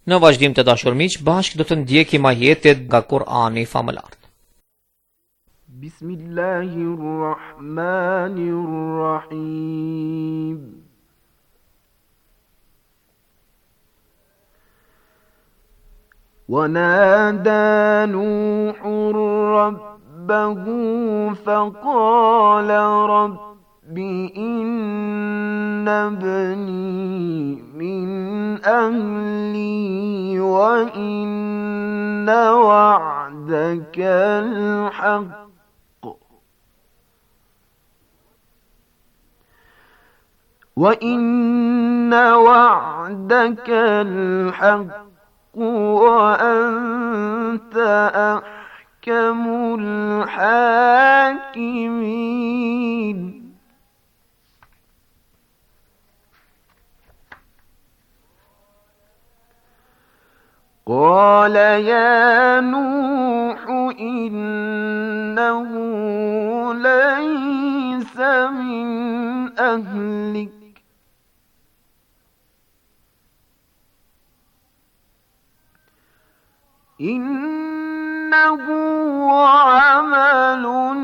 Në vazhdim të dashur miq, bashkë do të ndjekim ajetet nga Kurani famëlar. Bismillahirrahmanirrahim. ونادى نوح ربه فقال رب إن ابني من أهلي وإن وعدك الحق وأنت أحكم الحاكمين قال يا نوح إنه ليس من أهلك إنه عمل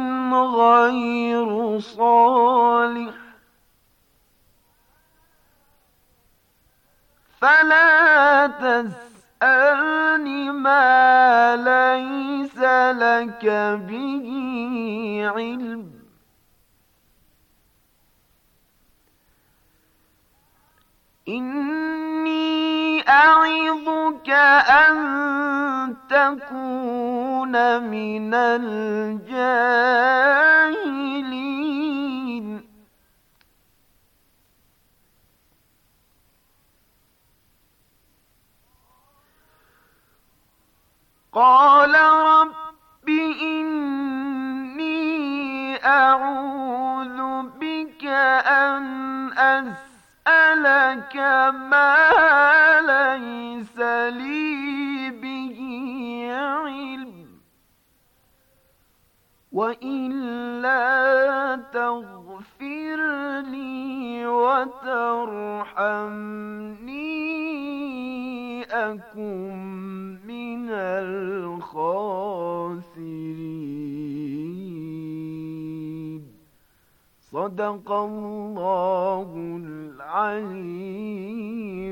غير صالح فلا تسألني ما ليس لك به علم إني أعظك أن تكون من الجاهلين قال رب إني أعوذ بك أن أسألك ما ليس لي به علم وإلا تغفر لي وترحمني أكن من الخاسرين صدق الله العلي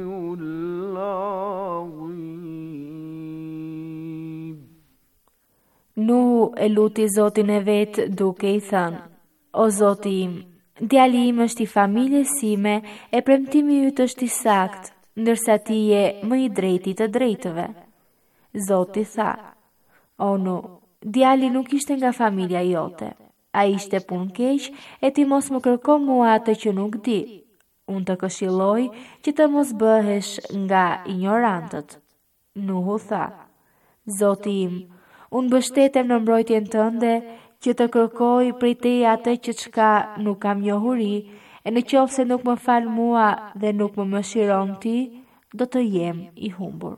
العظيم. Nuhu e luti Zotin e vet duke i thënë: O Zoti im, djali im është i familjes sime e premtimi yt është i saktë, ndërsa ti je më i drejti të drejtëve. Zoti tha: O Nuh, djali nuk ishte nga familja jote. A ishte punë keq e ti mos më kërko mua atë që nuk di. Unë të këshilloj që të mos bëhesh nga ignorantët. Nuhu tha: Zoti im, unë mbështetem në mbrojtjen tënde që të kërkoj prej teje atë që çka nuk kam njohuri, e në qoftë se nuk më fal mua dhe nuk më mëshiron ti, do të jem i humbur.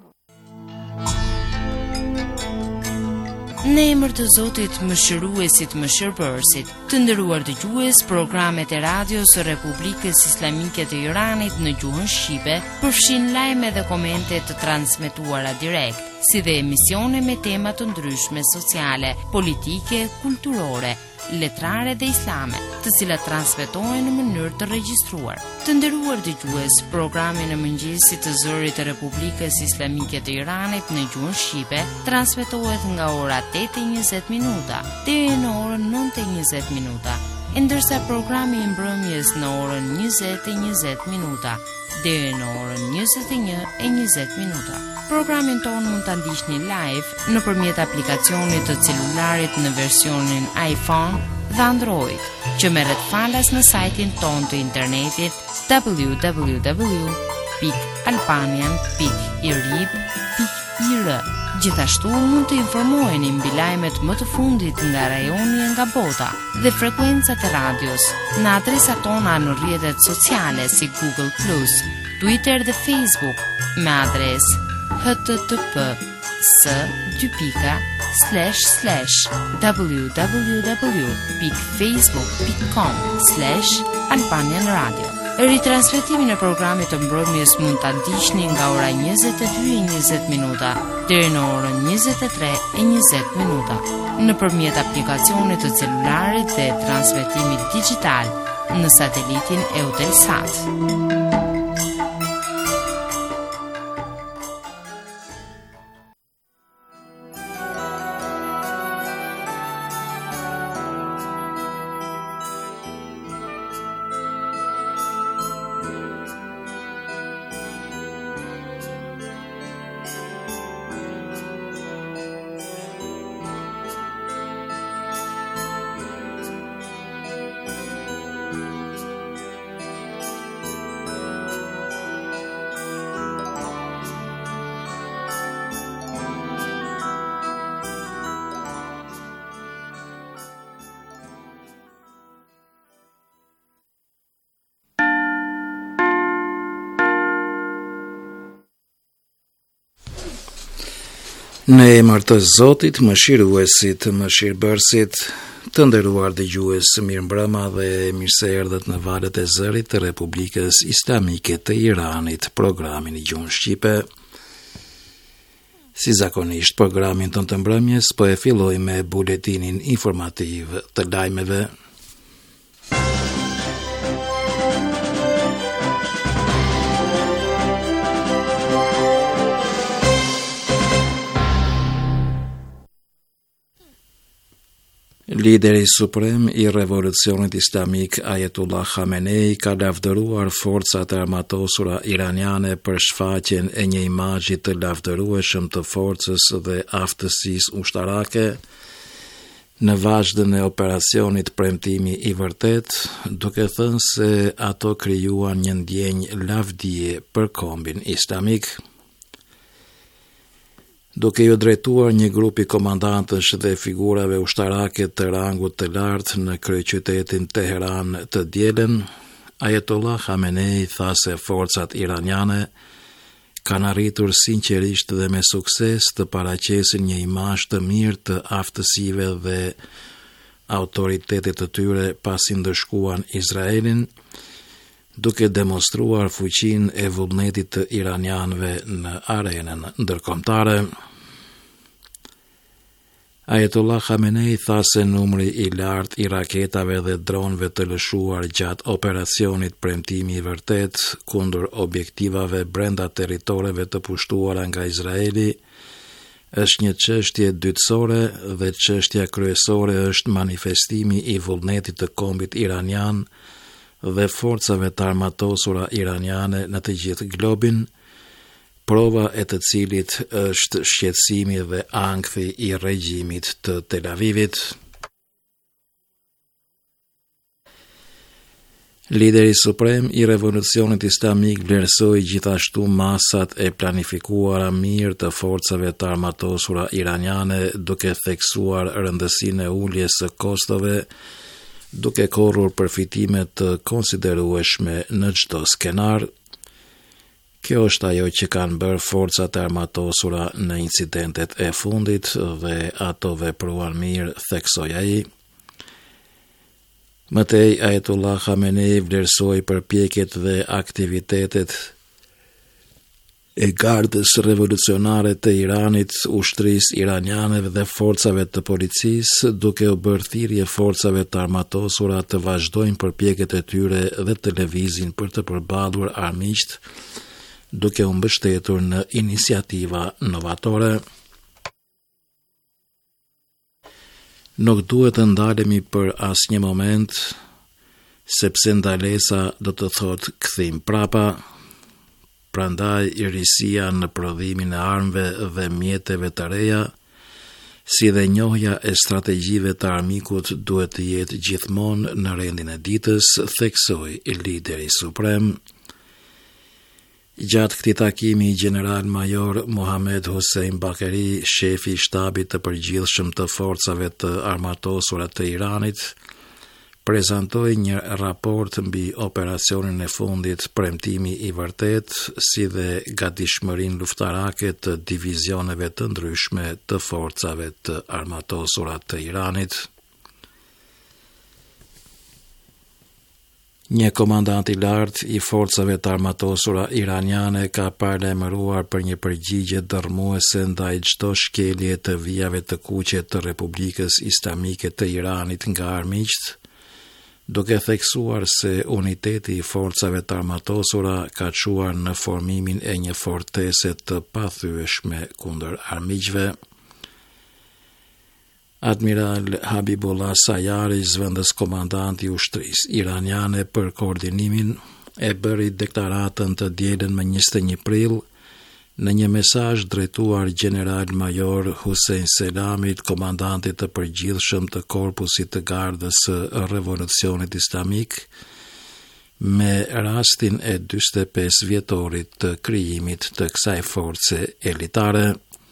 Në emër të Zotit mëshiruesit mëshirbërësit, të nderuar dëgjues, programet e radios së Republikës Islamike të Iranit në gjuhën shqipe përfshin lajme dhe komente të transmetuara direkt, si dhe emisione me tema të ndryshme sociale, politike, kulturore, letrare dhe islame, të cilat transmetohen në mënyrë të regjistruar. Të nderuar dëgjues, programi në mëngjesit të zërit të Republikës Islamike të Iranit në gjuhën shqipe transmetohet nga ora 8:20 minuta deri në orën 9:20 minuta, ndërsa programi i mbrëmjes në orën 20:20 minuta deri në orën 21:20 minuta. Programin tonë mund ta ndiqni live nëpërmjet aplikacionit të celularit në versionin iPhone dhe Android, që merret falas në sajtin tonë të internetit www.albanian.irib.ir. Gjithashtu mund të informoheni mbi lajmet më të fundit nga rajoni e nga bota dhe frekuencat e radios në adresat tona në rrjetet sociale si Google+, Twitter dhe Facebook me adresë https://www.facebook.com/Albanian Radio. Ritransmetimin e programit të mbrëmjes mund ta ndiqni nga ora 22:20 minuta deri në orën 23:20 minuta nëpërmjet aplikacionit të celularit dhe transmetimit digjital në satelitin Eutelsat. Në emër të Zotit, mëshiruesit, mëshirbërësit, të nderuar dëgjues, mirëmbrëma dhe mirë se erdhët në valët e zërit të Republikës Islamike të Iranit, programin i gjuhën shqipe. Si zakonisht, programin tonë të mbrëmjes po e filloj me buletinin informativ të lajmeve. Lideri suprem i revolucionit islamik Ayatollah Khamenei ka lavdëruar forcat e armatosura iraniane për shfaqjen e një imazhi të lavdërueshëm të forcës dhe aftësisë ushtarake në vazhdën e operacionit Premtimi i Vërtet, duke thënë se ato krijuan një ndjenjë lavdije për kombin islamik. Duke ju drejtuar një grupi komandantësh dhe figurave ushtarake të rangut të lartë në kryeqytetin Teheran të dielën, Ayatollah Khamenei tha se forcat iraniane kanë arritur sinqerisht dhe me sukses të paraqesin një imazh të mirë të aftësive dhe autoritetit të tyre pasi ndëshkuan Izraelin, duke demonstruar fuqinë e vullnetit të iranianëve në arenën ndërkombëtare. Ayatollah Khamenei tha se numri i lartë i raketave dhe dronëve të lëshuar gjatë operacionit Premtimi i Vërtet kundër objektivave brenda territoreve të pushtuara nga Izraeli është një çështje dytësore dhe çështja kryesore është manifestimi i vullnetit të kombit iranian dhe forcave të armatosura iraniane në të gjithë globin, prova e të cilit është shqetësimi dhe ankthi i regjimit të Tel Avivit. Lideri suprem i revolucionit islamik vlerësoi gjithashtu masat e planifikuara mirë të forcave të armatosura iraniane, duke theksuar rëndësinë e uljes së kostove, duke korrur përfitime të konsiderueshme në çdo skenar. Kjo është ajo që kanë bërë forcat e armatosura në incidentet e fundit dhe ato vepruan mirë, theksoi ai. Mëtej, Ayatollah Khamenei vlerësoi përpjekjet dhe aktivitetet e gardës revolucionare të Iranit, ushtrisë iraniane dhe forcave të policisë, duke u bërë thirrje forcave të armatosura të vazhdojnë përpjekjet e tyre dhe të lëvizin për të përballur armiqt, duke u mbështetur në iniciativa novatore. Nuk duhet të ndalemi për asnjë moment, sepse ndalesa do të thotë kthim prapa. Prandaj risia në prodhimin e armëve dhe mjeteve të reja, si dhe njohja e strategjive të armikut duhet të jetë gjithmonë në rendin e ditës, theksoi lideri suprem. Gjatë këtij takimi, General Major Mohammed Hossein Bakeri, shefi i shtabit të përgjithshëm të forcave të armatosura të Iranit, prezantoi një raport mbi operacionin e fundit Premtimi i Vërtet, si dhe gatishmërinë luftarake të divizioneve të ndryshme të forcave të armatosura të Iranit. Një komandant i lartë i forcave të armatosura iraniane ka paralajmëruar për një përgjigje dërmuese ndaj çdo shkelje të vijave të kuqe të Republikës Islamike të Iranit nga armiqt, duke theksuar se uniteti i forcave të armatosura ka çuar në formimin e një fortese të pathyeshme kundër armiqve. Admiral Habibullah Sayari, zëvendës komandanti i ushtrisë iraniane për koordinimin, e bëri deklaratën të dielën më 21 prill në një mesazh drejtuar general-major Hussein Selamit, komandantit të përgjithshëm të korpusit të gardës së revolucionit islamik, me rastin e 45 vjetorit të krijimit të kësaj force elitare.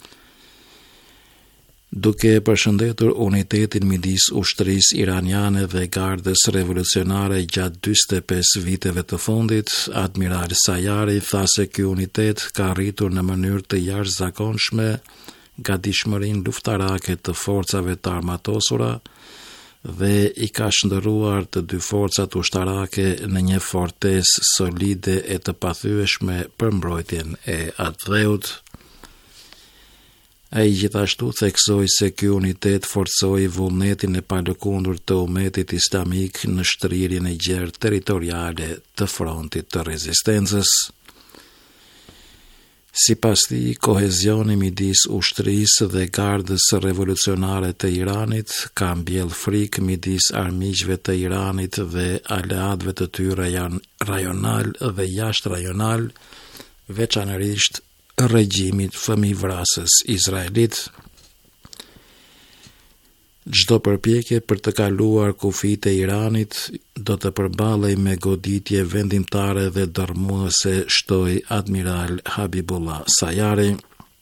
Duke përshëndetur unitetin midis ushtrisë iraniane dhe gardës revolucionare gjatë 45 viteve të fundit, Admiral Sayari tha se ky unitet ka arritur në mënyrë të jashtëzakonshme gatishmërinë luftarake të forcave të armatosura dhe i ka shndërruar të dy forcat ushtarake në një fortesë solide e të pathyeshme për mbrojtjen e atdheut. Ai gjithashtu theksoi se ky unitet forcoi vullnetin e palëkundur të umetit islamik në shtrirjen e gjerë territoriale të frontit të rezistencës. Sipas tij, kohezioni midis ushtrisë dhe gardës revolucionare të Iranit ka mbjell frikë midis armiqve të Iranit dhe aleatëve të tyre rajonal dhe jashtrajonal, veçanërisht regjimit fëmijëvrasës izraelit. Çdo përpjekje për të kaluar kufijtë e Iranit do të përballej me goditje vendimtare dhe dërmuese, shtoi Admiral Habibullah Sayari.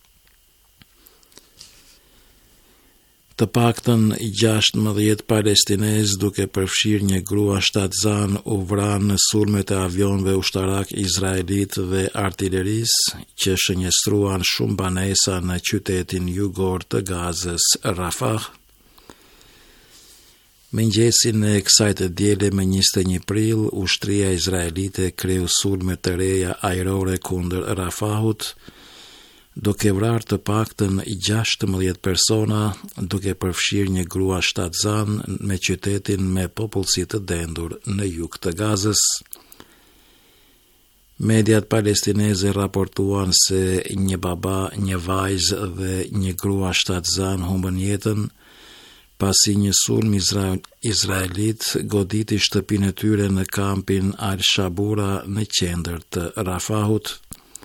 Të paktën 16 palestinezë, duke përfshirë një grua shtatzan, u vranë në sulmet e avionëve ushtarak izraelit dhe artillerisë, që shënjestruan shumë banesa në qytetin jugor të Gazës, Rafah. Mëngjesin e kësaj të diele më 21 prill, ushtria izraelite kreu sulme të reja ajrore kundër Rafahut, duke vrarë të paktën 16 persona, duke përfshirë një grua shtatzan me qytetin me popullsi të dendur në jug të Gazës. Mediat palestineze raportuan se një baba, një vajzë dhe një grua shtatzan humbën jetën, pasi një sulm izraelit goditi shtëpinë e tyre në kampin Al-Shabura në qendër të Rafahut.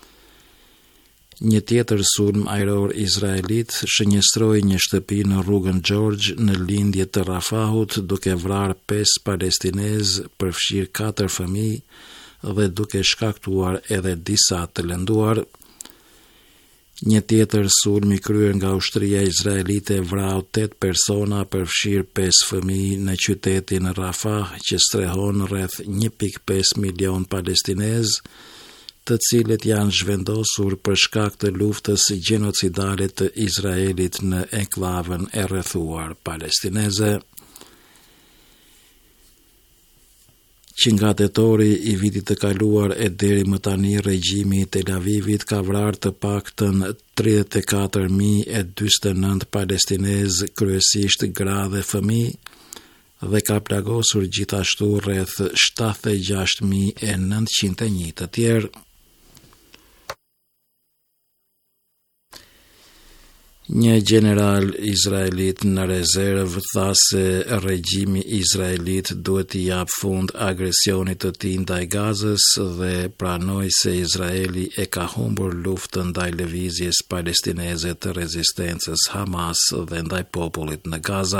Një tjetër sulm ajror izraelit shënjestroi një shtëpi në rrugën George në lindje të Rafahut, duke vrarë 5 palestinezë, përfshirë 4 fëmijë dhe duke shkaktuar edhe disa të lënduar. Një tjetër sulm i kryer nga ushtria izraelite vrau 8 persona, përfshirë 5 fëmijë në qytetin Rafah, që strehon rreth 1.5 milion palestinezë, të cilët janë zhvendosur për shkak të luftës gjenocidale të Izraelit në enklavën e rrethuar palestineze. Që nga tetori i vitit të kaluar e deri më tani, regjimi i Tel Avivit ka vrarë të paktën 34.029 palestinezë, kryesisht gra dhe fëmijë, dhe ka plagosur gjithashtu rreth 76.901 të tjerë. Një general izraelit në rezervë tha se regjimi izraelit duhet t'i jap fund agresionit të tij ndaj Gazës dhe pranoi se Izraeli e ka humbur luftën ndaj lëvizjes palestineze të rezistencës Hamas dhe ndaj popullit në Gaza.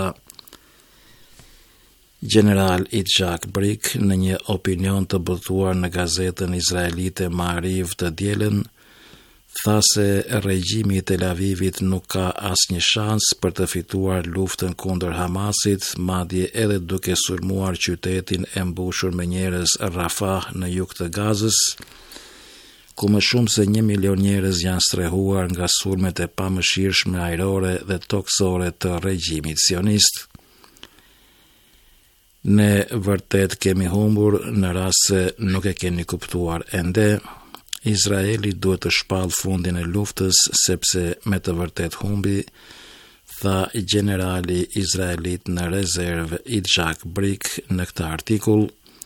General Itzhak Brik, në një opinion të botuar në gazetën izraelite Ma'ariv të dielën, tha se regjimi i Tel Avivit nuk ka asnjë shans për të fituar luftën kundër Hamasit, madje edhe duke sulmuar qytetin e mbushur me njerëz Rafah në jug të Gazës, ku më shumë se 1 milion njerëz janë strehuar nga sulmet e pamëshirshme ajrore dhe toksore të regjimit sionist. Ne vërtet kemi humbur në rast se nuk e keni kuptuar ende. Izraeli duhet të shpall fundin e luftës sepse me të vërtet humbi, tha generali izraelit në rezervë Itzhak Brik në këtë artikull.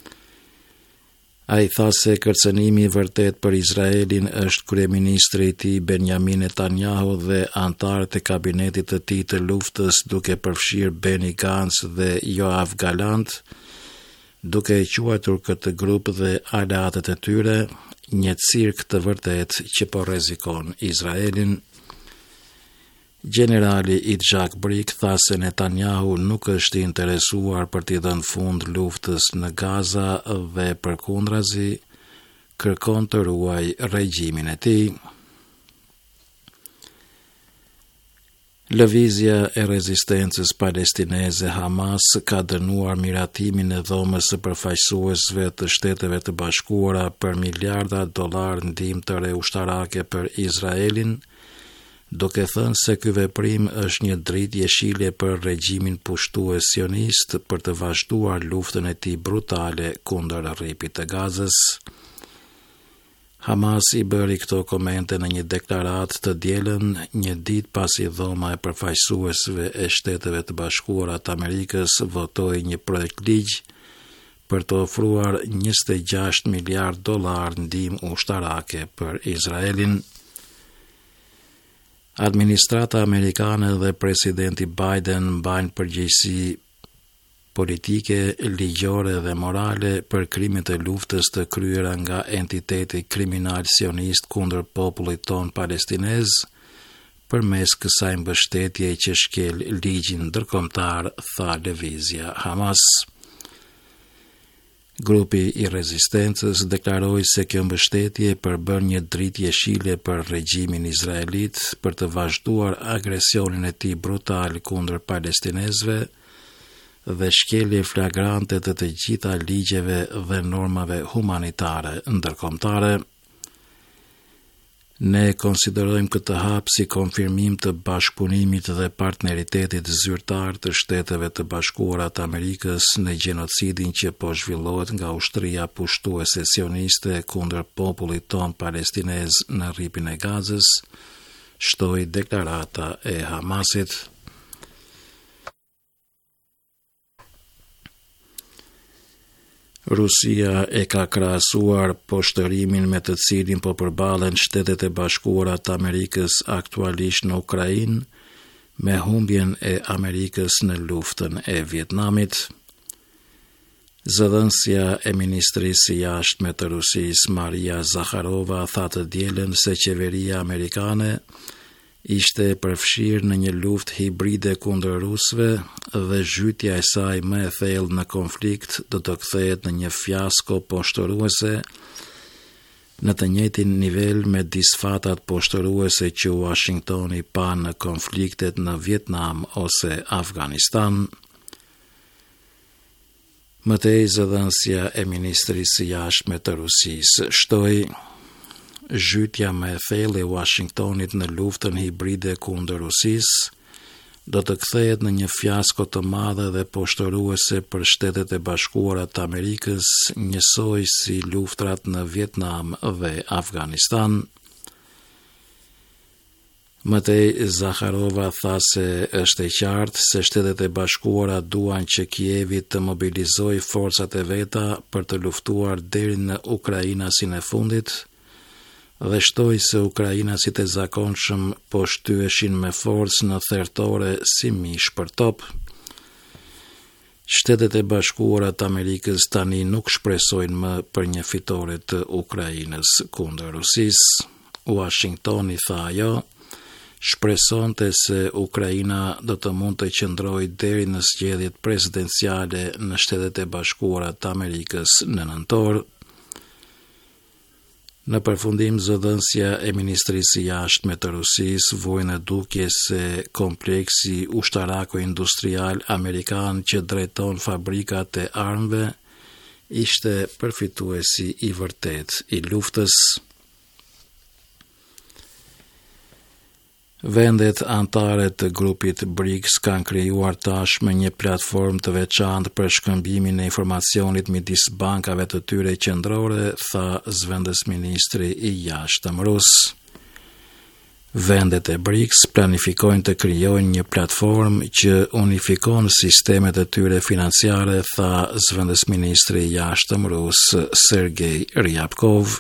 Ai tha se kërcënimi i vërtet për Izraelin është kryeministri i tij Benjamin Netanyahu dhe antarët e kabinetit të tij të luftës, duke përfshirë Benny Gantz dhe Yoav Gallant, duke e quajtur këtë grup dhe aleatët e tyre një cirk të vërtet që po rrezikon Izraelin. Generali Itzhak Brik tha se Netanyahu nuk është i interesuar për t'i dhënë fund luftës në Gaza dhe përkundrazi kërkon të ruaj regjimin e tij. Lëvizja e rezistencës palestineze Hamas ka dënuar miratimin e dhomës së përfaqësuesve të Shteteve të Bashkuara për miliarda dollar ndihmë të re ushtarake për Izraelin, duke thënë se ky veprim është një dritë jeshile për regjimin pushtues sionist për të vazhduar luftën e tij brutale kundër rripit të Gazës. Hamas i bëri këto komente në një deklaratë të dielën, një ditë pasi dhoma e përfaqësuesve e Shteteve të Bashkuara të Amerikës votoi një projekt ligj për të ofruar 26 miliard dollar ndihmë ushtarake për Izraelin. Administrata amerikane dhe presidenti Biden mbajnë përgjegjësi politike, ligjore dhe morale për krimet e luftës të kryera nga entiteti kriminal sionist kundër popullit ton palestinez, përmes kësaj mbështetjeje që shkel ligjin ndërkombëtar, tha lëvizja Hamas. Grupi i rezistencës deklaroi se kjo mbështetje përbën një dritë jeshile për regjimin izraelit për të vazhduar agresionin e tij brutal kundër palestinezëve dhe shkelje flagrante të gjitha ligjeve dhe normave humanitare ndërkombëtare. Ne konsiderojmë këtë hap si konfirmim të bashkëpunimit dhe partneritetit zyrtar të Shteteve të Bashkuara të Amerikës në gjenocidin që po zhvillohet nga ushtria pushtuese sioniste kundër popullit ton palestinez në rripin e Gazës, shtoi deklarata e Hamasit. Rusia e ka krahasuar poshtërimin me të cilin po përballen Shtetet e Bashkuara të Amerikës aktualisht në Ukrainë me humbjen e Amerikës në luftën e Vietnamit. Zëdhënësja e Ministrisë së Jashtme të Rusisë Maria Zakharova tha të dielën se qeveria amerikane ishte përfshirë në një luftë hibride kundër rusëve dhe zhytja e saj më e thellë në konflikt do të kthehet në një fiasko poshtëruese në të njëjtin nivel me disfatat poshtëruese që Washingtoni pa në konfliktet në Vietnam ose Afganistan. Mëtej zëdhënësja e Ministrisë së Jashtme të Rusisë shtoi zhytja më e thellë e Washingtonit në luftën hibride kundër Rusisë do të kthehet në një fiasko të madhe dhe poshtëruese për Shtetet e Bashkuara të Amerikës, njësoj si luftrat në Vietnam dhe Afganistan. Mëtej Zakharova tha se është e qartë se Shtetet e Bashkuara duan që Kievi të mobilizojë forcat e veta për të luftuar deri në Ukrainasin e fundit, dhe shtoi se ukrainasit e zakonshëm po shtyeshin me forcë në thertore si mish për top. Shtetet e Bashkuara të Amerikës tani nuk shpresojnë më për një fitore të Ukrainës kundër Rusisë. Washingtoni tha ajo, shpresonte se Ukraina do të mund të qëndrojë deri në zgjedhjet presidenciale në Shtetet e Bashkuara të Amerikës në nëntor. Në përfundim, zëdhënësja e Ministrisë së Jashtme të Rusisë voi në dukje se kompleksi ushtarako-industrial amerikan që drejton fabrikat e armëve ishte përfituesi i vërtet i luftës. Vendet anëtare të grupit BRICS kanë krijuar tashmë një platformë të veçantë për shkëmbimin e informacionit midis bankave të tyre qendrore, tha zëvendësministri i jashtëm rus. Vendet e BRICS planifikojnë të krijojnë një platformë që unifikon sistemet e tyre financiare, tha zëvendësministri i jashtëm rus Sergej Ryabkov.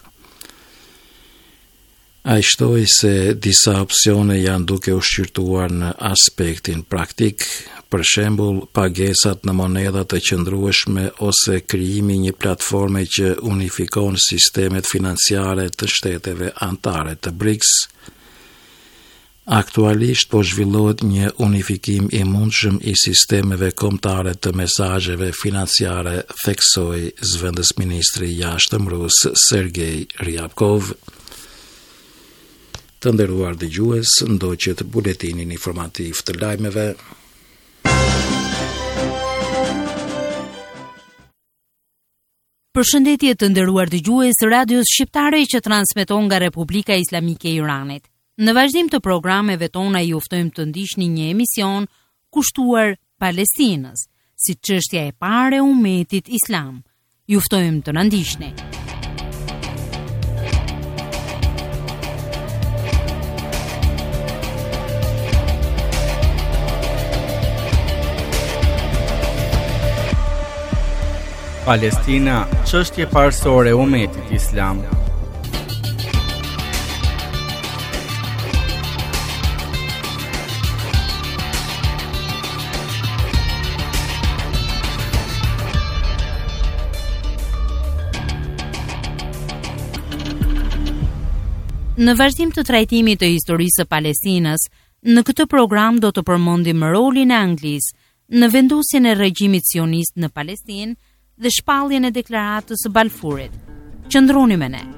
Ai shtoi se disa opsione janë duke u shqyrtuar në aspektin praktik, për shembull pagesat në monedha të qëndrueshme ose krijimi një platforme që unifikon sistemet financiare të shteteve anëtare të BRICS. Aktualisht po zhvillohet një unifikim i mundshëm i sistemeve kombëtare të mesazheve financiare, theksoi zëvendësministri i jashtëm rus Sergej Ryabkov. Të nderuar dëgjues, ndoqët buletinin informativ të lajmeve. Përshëndetje të nderuar dëgjues radios shqiptare që transmeton nga Republika Islamike e Iranit. Në vazhdim të programeve tona ju ftojmë të ndiqni një emision kushtuar Palestinës, si çështja e parë e umetit islam. Ju ftojmë të na ndiqni. Palestina, çështje parësore e umetit islam. Në vazhdim të trajtimit të historisë së Palestinës, në këtë program do të përmendim rolin e Anglisë në vendosjen e regjimit sionist në Palestinë dhe shpalljen e deklaratës së Balfurit. Qëndroni me ne.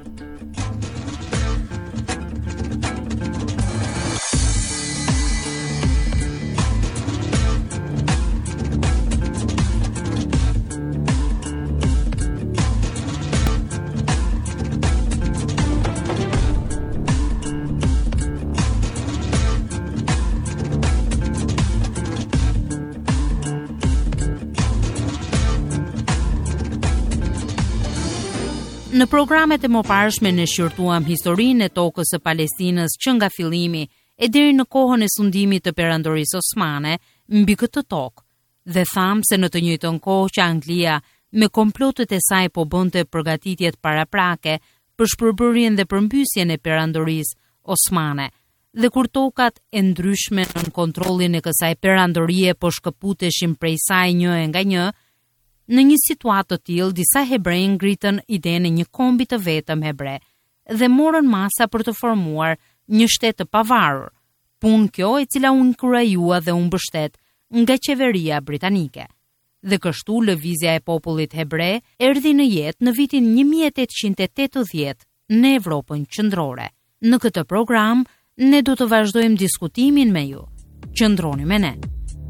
Në programet e mëparshme ne shqyrtuam historinë e tokës së Palestinës që nga fillimi e deri në kohën e sundimit të perandorisë osmane mbi këtë tokë, dhe tham se në të njëjtën kohë që Anglia me komplotet e saj po bënte përgatitjet paraprake për shpërbërjen dhe përmbysjen e perandorisë osmane, dhe kur tokat e ndryshme në kontrollin e kësaj perandorie po shkëputeshin prej saj një e nga një. Në një situatë të tillë, disa hebrej ngritën idenë e një kombi të vetëm hebre dhe morën masa për të formuar një shtet të pavarur, punë kjo e cila u inkurajua dhe u mbështet nga qeveria britanike. Dhe kështu lëvizja e popullit hebre erdhi në jetë në vitin 1880 në Evropën qendrore. Në këtë program ne do të vazhdojmë diskutimin me ju. Qëndroni me ne.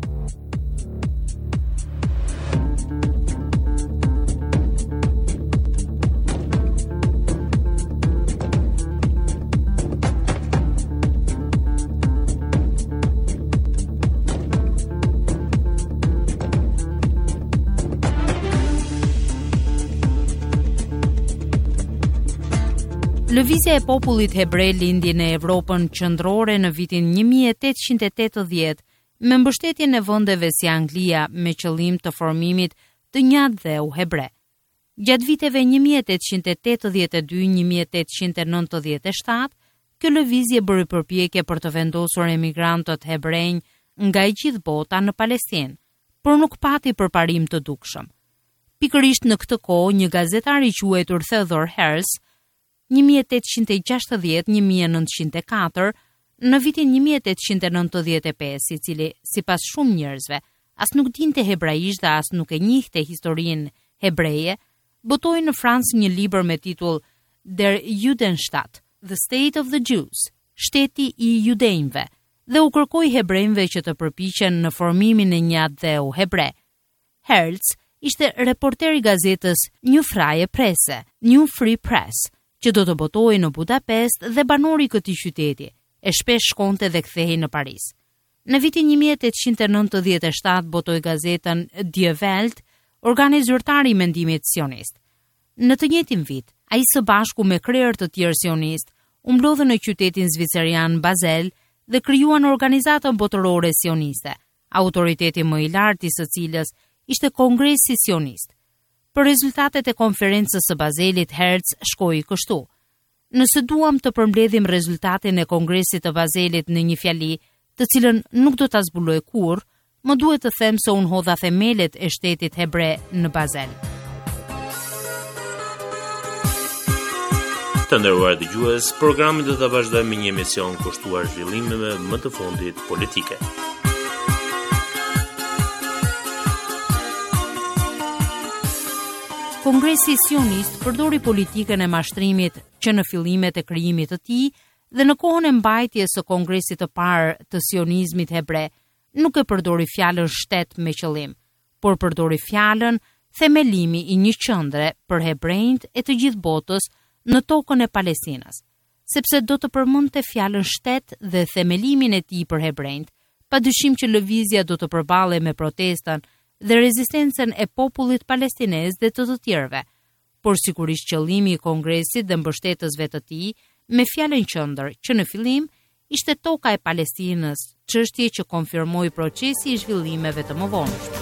Lëvizja e popullit hebre lindi në Evropën qendrore në vitin 1880 me mbështetjen e vendeve si Anglia me qëllim të formimit të një dheu hebre. Gjatë viteve 1882-1897, kjo lëvizje bëri përpjekje për të vendosur emigrantët hebrejnë nga e gjithë bota në Palestinë, por nuk pati përparim të dukshëm. Pikërisht në këtë kohë, një gazetar i quajtur Theodore Herzl 1860-1904, në vitin 1895, i cili, sipas shumë njerëzve, as nuk dinte hebraisht dhe as nuk e njihte historinë hebreje, botoi në Francë një libër me titull Der Judenstaat, The State of the Jews, Shteti i Judenjve, dhe u kërkoi hebrejve që të përpiqen në formimin e një dheu hebre. Herzl ishte reporter i gazetës New Freie Presse, New Free Press, që do të botojë në Budapest dhe banori këtij qyteti, e shpesh shkonte dhe kthehej në Paris. Në vitin 1897 botoi gazetën Die Welt, organi zyrtar i mendimit sionist. Në të njëjtin vit, ai së bashku me krerë të tjerë sionist u mblodhën në qytetin zviceran Basel dhe krijuan organizatën botërore sioniste, autoriteti më i lartë i së cilës ishte Kongresi Sionist. Për rezultatet e konferencës së Bazelit, Herz shkoi kështu: "Nëse duam të përmbledhim rezultatin e Kongresit të Bazelit në një fjali, të cilën nuk do ta zbuloj kurrë, më duhet të them se unë hodha themelet e shtetit hebre në Bazel." Të nderuar dëgjues, programin do ta vazhdojmë me një emision kushtuar zhvillimeve më të fundit politike. Kongresi Sionist përdori politikën e mashtrimit që në fillimet e krijimit të tij dhe në kohën e mbajtjes së Kongresit të parë të sionizmit hebre, nuk e përdori fjalën shtet me qëllim, por përdori fjalën themelimi i një qendre për hebrejt e të gjithë botës në tokën e Palestinës, sepse do të përmendte fjalën shtet dhe themelimin e tij për hebrejt, padyshim që lëvizja do të përballej me protestën dhe rezistencën e popullit palestinez dhe të tjerëve, por sigurisht qëllimi i Kongresit dhe mbështetësve të tij me fjalën qendër që në fillim ishte toka e Palestinës, çështje që konfirmoi procesi i zhvillimeve të mëvonshme.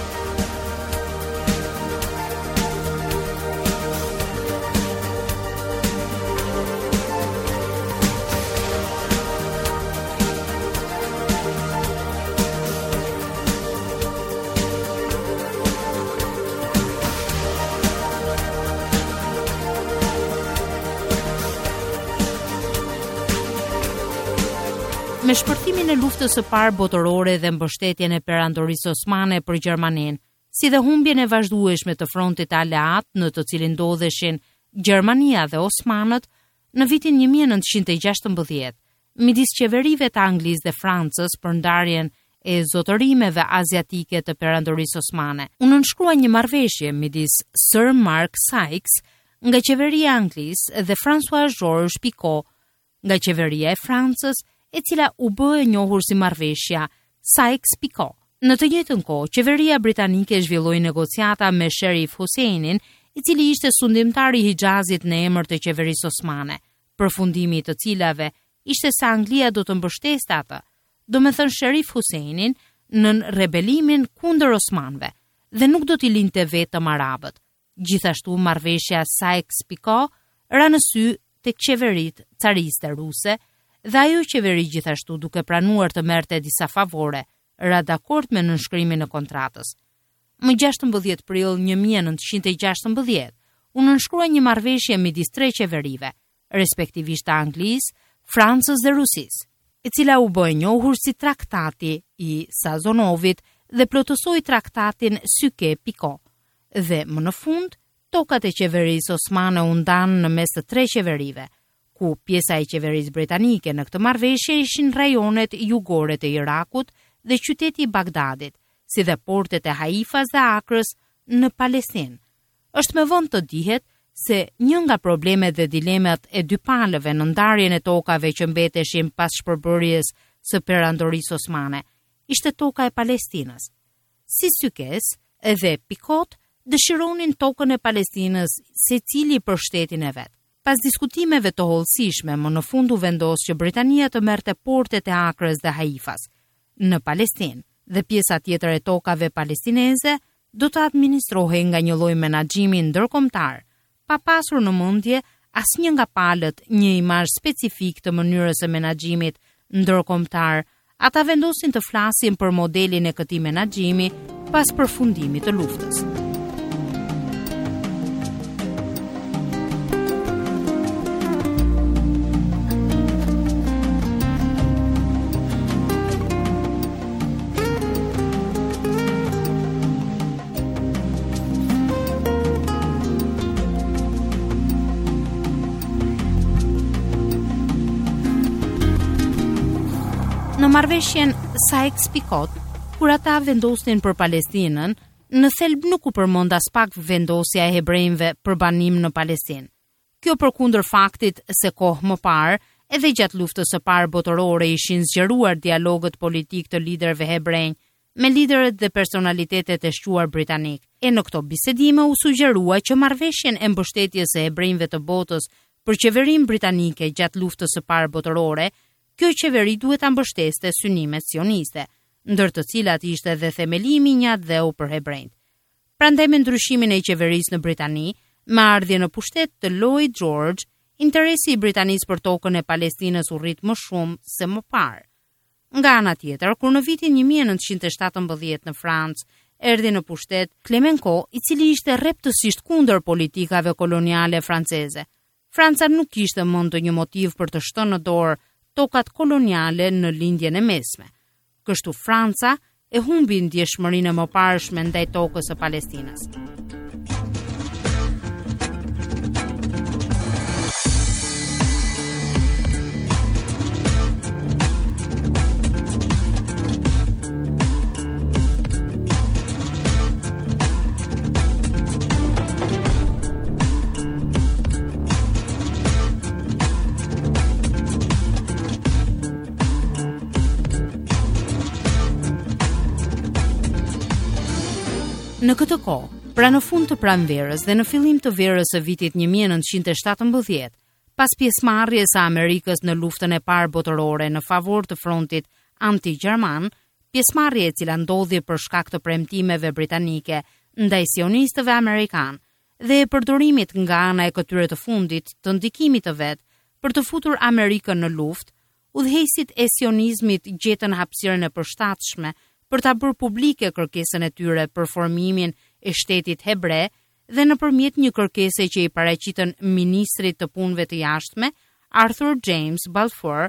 Me shpërthimin e luftës së parë botërore dhe mbështetjen e perandorisë osmane për Gjermaninë, si dhe humbjen e vazhdueshme të frontit aleat në të cilin ndodheshin Gjermania dhe osmanët, në vitin 1916, midis qeverive të Anglisë dhe Francës për ndarjen e zotërimeve aziatike të perandorisë osmane, u nënshkrua një marrëveshje midis Sir Mark Sykes nga qeveria e Anglisë dhe François Georges Picot nga qeveria e Francës, e cila u bë e njohur si marrëveshja Sykes-Picot. Në të njëjtën kohë, qeveria britanike zhvilloi negociata me Sherif Husseinin, i cili ishte sundimtari i Hijazit në emër të qeverisë osmane, përfundimi i të cilave ishte se Anglia do të mbështeste atë, domethënë Sherif Husseinin, në rebelimin kundër osmanëve dhe nuk do t'i linte vetëm arabët. Gjithashtu marrëveshja Sykes-Picot ra në sy tek qeveritë cariste ruse, dhe ajo qeveri gjithashtu duke pranuar të merrte disa favore, ra dakord me nënshkrimin e kontratës. Më 16 prill 1916, u nënshkrua një marrëveshje midis tre qeverive, respektivisht të Anglisë, Francës dhe Rusisë, e cila u bë e njohur si Traktati i Sazonovit dhe plotësoi Traktatin Sykes-Picot. Dhe më në fund, tokat e qeverisë osmane u ndanë në mes të tre qeverive, ku pjesa e qeverisë britanike në këtë marrëveshje ishin rajonet jugore të Irakut dhe qyteti i Bagdadit, si dhe portet e Haifas dhe Akrës në Palestinë. Është me vënd të dihet se një nga problemet dhe dilemat e dy palëve në ndarjen e tokave që mbeteshin pas shpërbërjes së perandorisë osmane ishte toka e Palestinës. Si Sykes edhe Picot dëshironin tokën e Palestinës secili për shtetin e vet. Pas diskutimeve të hollësishme, më në fund u vendos që Britania të merrte portet e Akrës dhe Haifas në Palestinë dhe pjesa tjetër e tokave palestineze do të administrohej nga një lloj menaxhimi ndërkombëtar, pa pasur në mendje asnjë nga palët një imazh specifik të mënyrës së menaxhimit ndërkombëtar. Ata vendosin të flasin për modelin e këtij menaxhimi pas përfundimit të luftës. Në marrëveshjen Sykes-Picot, kur ata vendosin për Palestinën, në thelb nuk u përmend as pak vendosja e hebrejve për banim në Palestinë. Kjo përkundër faktit se kohë më parë Edhe gjatë luftës së parë botërore ishin zgjeruar dialogët politik të liderëve hebrejnë me liderët dhe personalitetet e shquar britanik. E në këto bisedime u sugjerua që marrëveshjen e mbështetjes së hebrejve të botës për qeverinë britanike gjatë luftës së parë botërore, kjo qeveri duhet ta mbështeste synimet sioniste, ndër të cilat ishte edhe themelimi i një atdheu për hebrejt. Prandaj me ndryshimin e qeverisë në Britani, me ardhje në pushtet të Lloyd George, interesi i Britanisë për tokën e Palestinës u rrit më shumë se më parë. Nga ana tjetër, kur në vitin 1917 në Francë erdhi në pushtet Clemenceau, i cili ishte rreptësisht kundër politikave koloniale franceze. Franca nuk kishte më ndonjë motiv për të shtonë në dorë tokat koloniale në lindjen e mesme. Kështu Franca e humbi ndjeshmërinë e mëparshme ndaj tokës së Palestinës. Në këtë kohë, pra në fund të pranverës dhe në fillim të verës së vitit 1917, pas pjesëmarrjes së Amerikës në luftën e parë botërore në favor të frontit anti-gjerman, pjesëmarrje e cila ndodhi për shkak të premtimeve britanike ndaj sionistëve amerikan dhe e përdorimit nga ana e këtyre të fundit të ndikimit të vet për të futur Amerikën në luftë, udhëheqësit e sionizmit gjetën hapësirën e përshtatshme për ta bërë publike kërkesën e tyre për formimin e shtetit hebre dhe nëpërmjet një kërkese që i paraqitën ministrit të punëve të jashtme Arthur James Balfour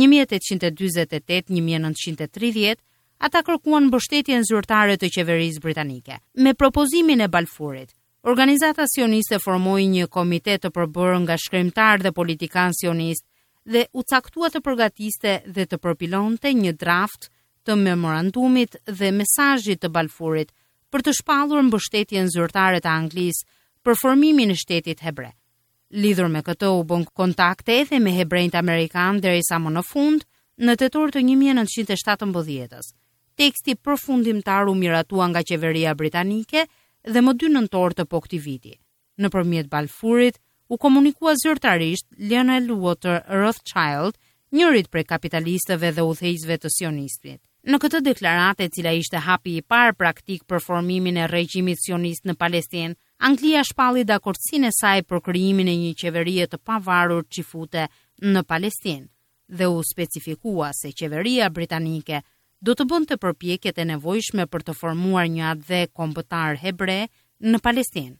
1848-1930, ata kërkuan mbështetjen zyrtare të qeverisë britanike. Me propozimin e Balfourit, organizata sioniste formoi një komitet të përbërë nga shkrimtar dhe politikan sionist dhe u caktua të përgatiste dhe të përpilonte një draft të memorandumit dhe mesazhit të Balfourit për të shpallur mbështetjen zyrtare të Anglisë për formimin e shtetit hebre. Lidhur me këtë u bën kontakte edhe me hebrejt amerikan derisa më në fund, në tetor të 1917-s. Teksti përfundimtar u miratua nga qeveria britanike dhe më 2 nëntor të po këtij viti. Nëpërmjet Balfourit u komunikua zyrtarisht Lionel Walter Rothschild, njërit prej kapitalistëve dhe udhëheqësve të sionistit. Në këtë deklaratë, e cila ishte hapi i parë praktik për formimin e regjimit sionist në Palestinë, Anglia shpalli dakordsinë e saj për krijimin e një qeverie të pavarur çifute në Palestinë dhe u specifikua se qeveria britanike do të bënte përpjekjet e nevojshme për të formuar një atdhe kombëtar hebre në Palestinë.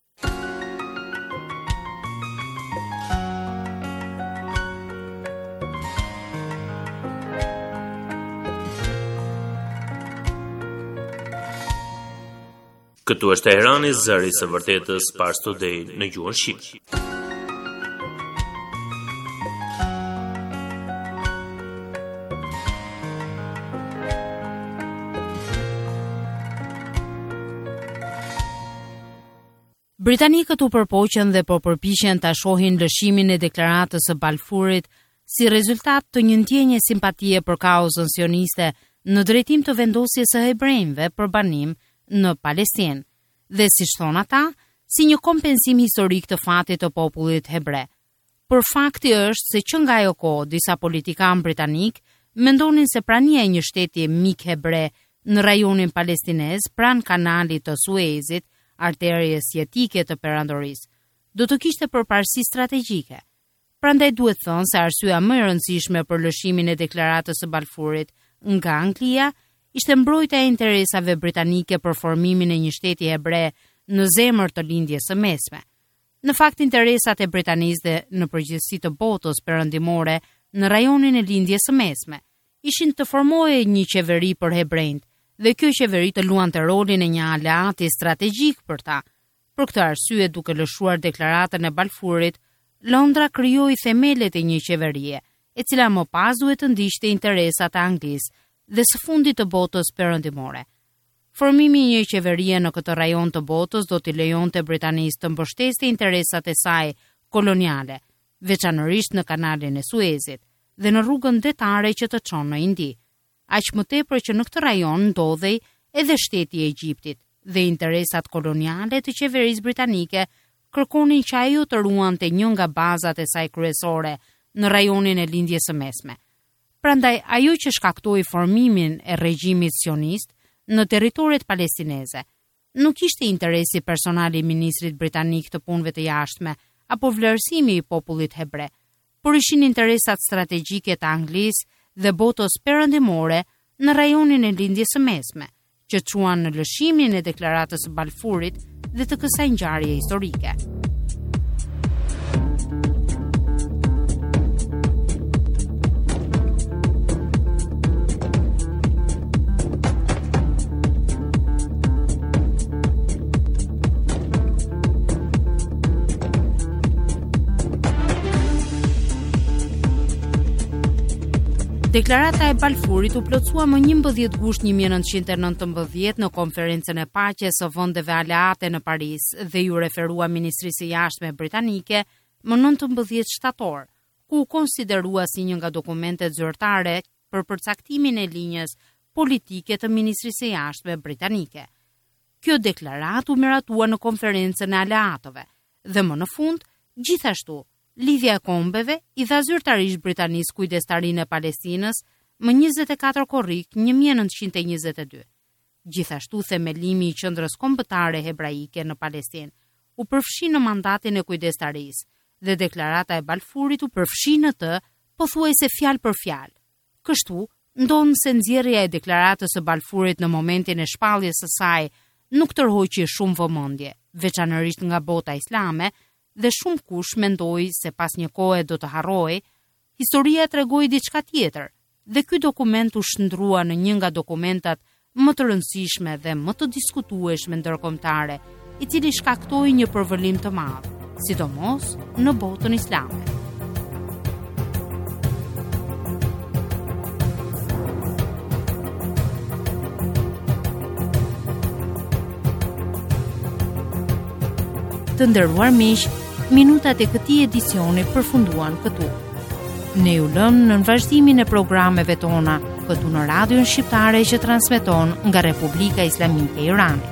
Këtu është Teherani, zëri së vërtetës, Pars Today në gjuhën shqip. Britanikët u përpoqën dhe po përpiqen ta shohin lëshimin e deklaratës së Balfourit si rezultat të një ndjenje simpatie për kauzën sioniste në drejtim të vendosjes së hebrejve për banim në Palestinë, dhe siç thon ata, si një kompensim historik të fatit të popullit hebre. Por fakti është se që nga ajo kohë disa politikanë britanik mendonin se prania e një shteti mik hebre në rajonin palestinez pranë kanalit të Suezit, arterjes jetike të perandorisë, do të kishte përparësi strategjike. Prandaj duhet thënë se arsyeja më e rëndësishme për lëshimin e deklaratës së Balfourit nga Anglia ishte mbrojtja e interesave britanike për formimin e një shteti hebre në zemër të lindjes së mesme. Në fakt, interesat e Britanisë dhe në përgjithësi të botës perëndimore në rajonin e lindjes së mesme ishin të formohej një qeveri për hebrejt dhe kjo qeveri të luante rolin e një aleati strategjik për ta. Për këtë arsye, duke lëshuar deklaratën e Balfourit, Londra krijoi themelet e një qeverie, e cila më pas duhet të ndiqte interesat e Anglisë dhe së fundit të botës perëndimore. Formimi i një qeverie në këtë rajon të botës do t'i lejonte Britanisë të mbështeste interesat e saj koloniale veçanërisht në kanalin e Suezit dhe në rrugën detare që të çon në Indi. Aq më tepër që në këtë rajon ndodhej edhe shteti i Egjiptit dhe interesat koloniale të qeverisë britanike kërkonin që ajo të ruante një nga bazat e saj kryesore në rajonin e lindjes së mesme. Prandaj ajo që shkaktoi formimin e regjimit sionist në territoret palestineze nuk ishte interesi personal i ministrit britanik të punëve të jashtme apo vlerësimi i popullit hebre, por ishin interesat strategjike të Anglisë dhe botës perëndimore në rajonin e lindjes së mesme, që çuan në lëshimin e deklaratës së Balfurit dhe të kësaj ngjarje historike. Deklarata e Balfurit u plotësua më 11 gusht 1919 në konferencën e paqes së vendeve aleate në Paris dhe ju referua Ministrisë së Jashtme britanike më 19 shtator, ku u konsiderua si një nga dokumentet zyrtare për përcaktimin e linjës politike të Ministrisë së Jashtme britanike. Kjo deklaratë u miratua në konferencën e aleatëve dhe më në fund, gjithashtu, lidhja e kombeve i dha zyrtarisht Britanisë kujdestarinë e Palestinës më 24 korrik 1922. Gjithashtu themelimi i qendrës kombëtare hebraike në Palestinë u përfshi në mandatin e kujdestarisë dhe deklarata e Balfurit u përfshi në të pothuajse fjalë për fjalë. Kështu, ndon se nxjerrja e deklaratës së Balfurit në momentin e shpalljes së saj nuk tërhoqi shumë vëmendje, veçanërisht nga bota islame, dhe shumë kush mendoi se pas një kohe do të harrojë, historia tregoi diçka tjetër, dhe ky dokument u shndrua në një nga dokumentat më të rëndësishme dhe më të diskutueshme ndërkombëtare, i cili shkaktoi një përvëllim të madh, sidomos në botën islame. Të nderuar miq, minutat e këtij edicioni përfunduan këtu. Ne ju lëmë në vazhdimin e programeve tona këtu në Radion Shqiptare që transmeton nga Republika Islamike e Iranit.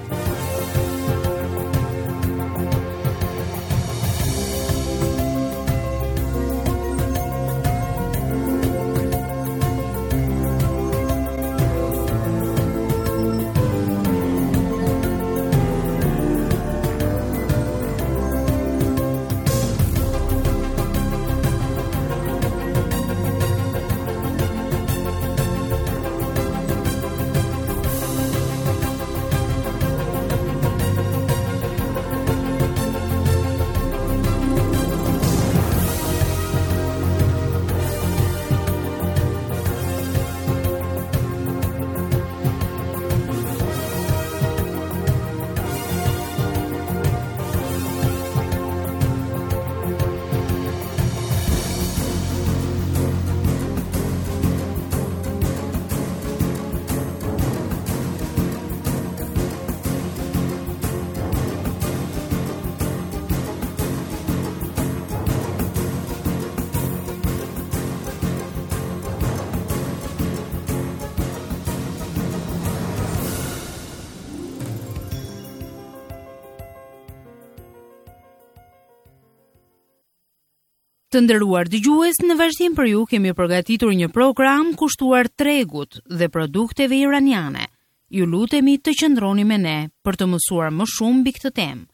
Të nderuar dëgjues, në vazhdim për ju kemi përgatitur një program kushtuar tregut dhe produkteve iraniane. Ju lutemi të qëndroni me ne për të mësuar më shumë mbi këtë temë.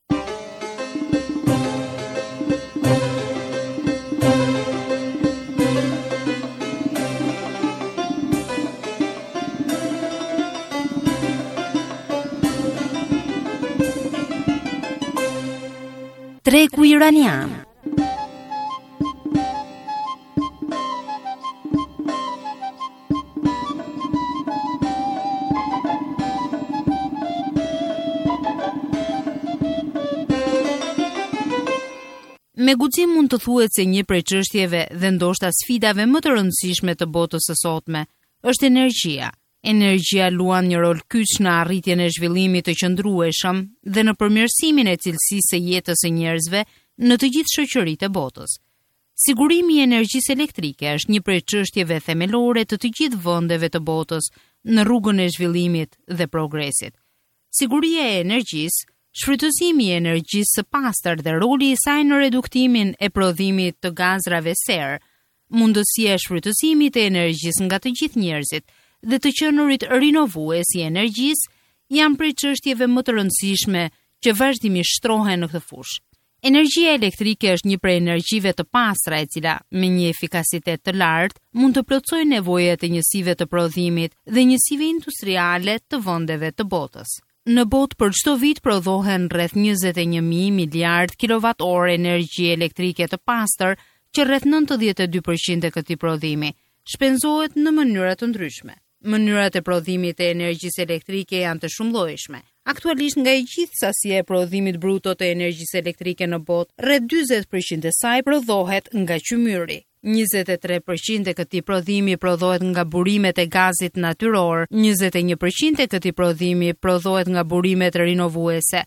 Tregu iranian. Me guxim mund të thuhet se një prej çështjeve dhe ndoshta sfidave më të rëndësishme të botës së sotme është energjia. Energjia luan një rol kyç në arritjen e zhvillimit të qëndrueshëm dhe në përmirësimin e cilësisë së jetës së njerëzve në të gjithë shoqëritë e botës. Sigurimi i energjisë elektrike është një prej çështjeve themelore të të gjithë vendeve të botës në rrugën e zhvillimit dhe progresit. Siguria e energjisë, shfrytëzimi i energjisë së pastër dhe roli i saj në reduktimin e prodhimit të gazrave serë, mundësia e shfrytëzimit të energjisë nga të gjithë njerëzit dhe të qenurit rinovues i energjisë janë prej çështjeve më të rëndësishme që vazhdimisht shtrohen në këtë fushë. Energjia elektrike është një prej energjive të pastra e cila, me një efikasitet të lartë, mund të plotësojë nevojat e njësive të prodhimit dhe njësive industriale të vendeve të botës. Në botë për çdo vit prodhohen rreth 21.000 miliard kilowatt-orë energji elektrike të pastër, që rreth 92% e këtij prodhimi shpenzohet në mënyra të ndryshme. Mënyrat e prodhimit të energjisë elektrike janë të shumëllojshme. Aktualisht nga e gjithë sasia e prodhimit bruto të energjisë elektrike në botë, rreth 40% e saj prodhohet nga qymyri. 23% e këtij prodhimi prodhohet nga burimet e gazit natyror, 21% e këtij prodhimi prodhohet nga burimet rinovuese,